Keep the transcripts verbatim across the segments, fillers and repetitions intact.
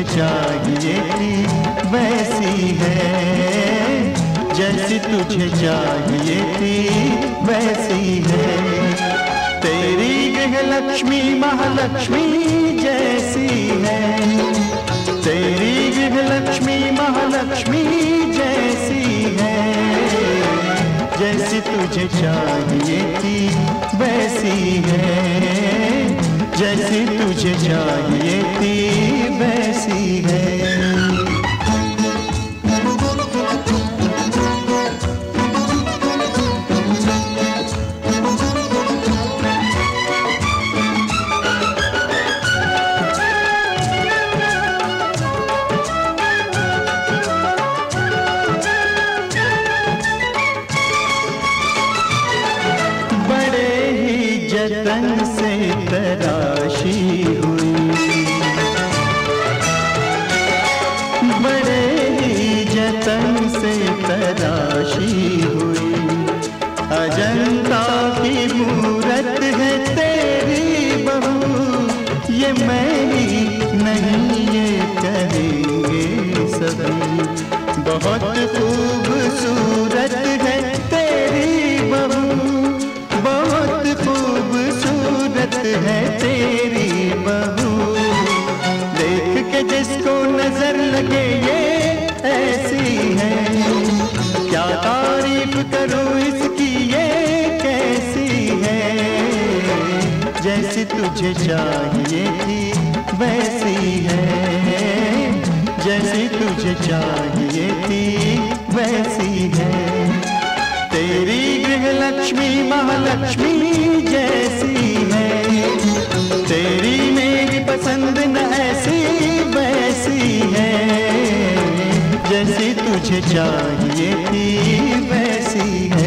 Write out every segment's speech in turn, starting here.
चाहिए थी वैसी है, जैसी तुझे चाहिए थी वैसी है। तेरी गृह लक्ष्मी महालक्ष्मी जैसी है, तेरी गृह लक्ष्मी महालक्ष्मी जैसी है, जैसी तुझे चाहिए थी वैसी है, जैसी तुझे चाहिए थी वैसी है। जतन से तराशी हुई, बड़े ही जतन से तराशी हुई, अजंता की मूरत है तेरी बहू, ये मैं ही नहीं ये कहेंगे सभी, बहुत खूबसूरत है तेरी बहू, बहुत खूबसूरत है तेरी बहू, देख के जिसको नजर लगे ये ऐसी है, क्या तारीफ करूं इसकी ये कैसी है, जैसी तुझे चाहिए थी वैसी है, जैसी तुझे चाहिए थी वैसी है। तेरी गृह लक्ष्मी महालक्ष्मी जैसी है, तेरी मेरी पसंद न ऐसी वैसी है, जैसी तुझे चाहिए थी वैसी है।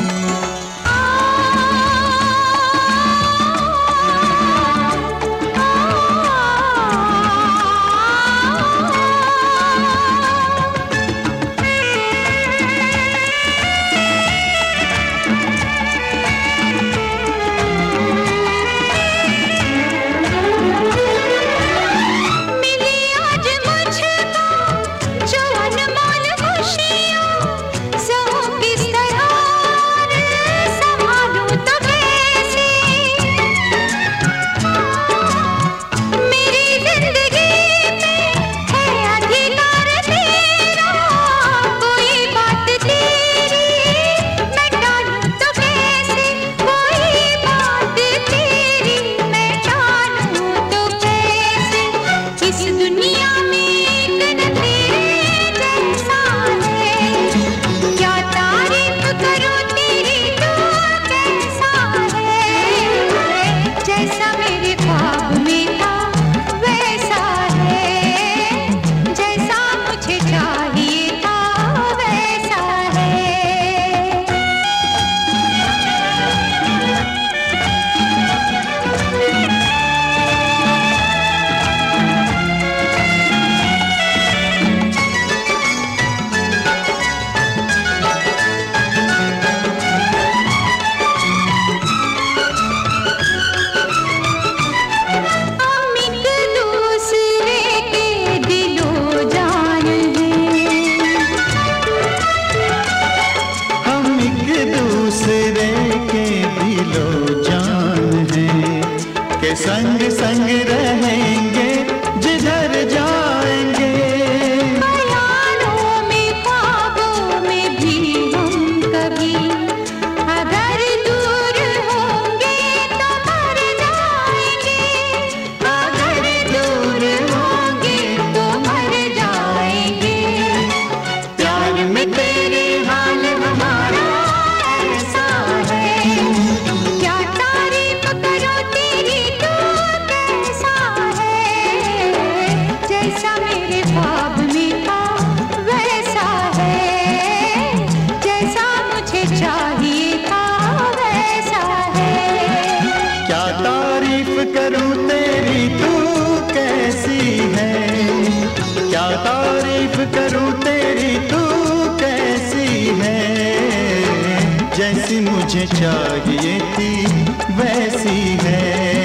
संग संग रहेंगे जिधर जाएंगे, ख्यालों में ख्वाबों में भी हम कभी अगर दूर होंगे तो मर जाएंगे, अगर दूर होंगे तो मर जाएंगे, प्यार में तेरे हाल हमारा ऐसा है, क्या तारीफ करो तेरी जैसा मेरे ख्वाब में था वैसा है, जैसा मुझे चाहिए था वैसा है। क्या तारीफ करूं तेरी तू कैसी है, क्या तारीफ करूं तेरी तू कैसी है, जैसी मुझे चाहिए थी वैसी है,